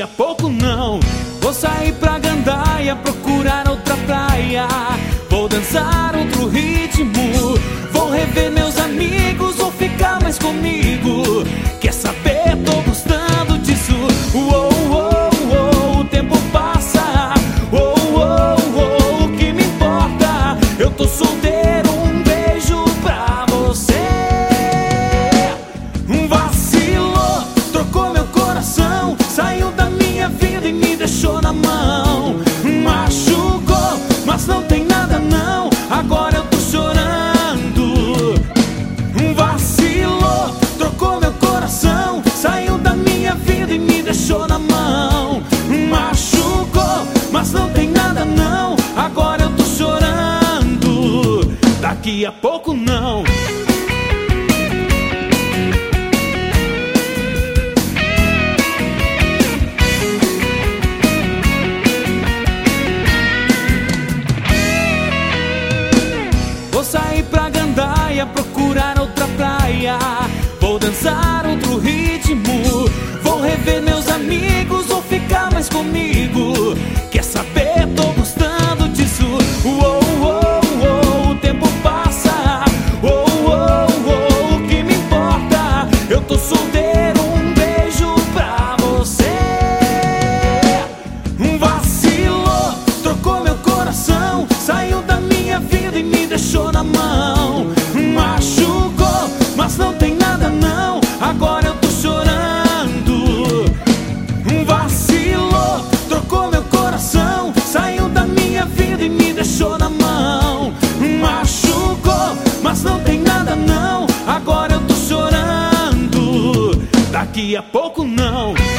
a pouco não. Vou sair pra gandaia, procurar outra praia. Vou dançar outro ritmo. Vou rever meus amigos, vou ficar mais comigo. Quer saber? Tô gostando disso. Uou, uou, uou, o tempo passa. Uou, uou, uou, o que me importa? Eu tô solteiro, um beijo pra você. Vacilou, trocou meu coração, saiu da minha vida e me deixou na mão. Machucou, mas não tem nada não, agora eu tô chorando. Vacilou, trocou meu coração, saiu da minha vida e me deixou na mão. Machucou, mas não tem nada não, agora eu tô chorando. Daqui a pouco não. Vou sair pra gandaia, procurar outra praia. Vou dançar outro ritmo. Vou rever meus amigos, vou ficar mais comigo. Quer saber? Tô gostando disso. Uou, uou, uou, o tempo passa. Uou, uou, uou, o que me importa? Eu tô solteiro, um beijo pra você. Vacilou, trocou meu coração, saiu da minha vida e me deixou na mão. Machucou, mas não tem nada não, agora eu tô chorando. Vacilou, trocou meu coração, saiu da minha vida e me deixou na mão. Machucou, mas não tem nada não, agora eu tô chorando. Daqui a pouco não.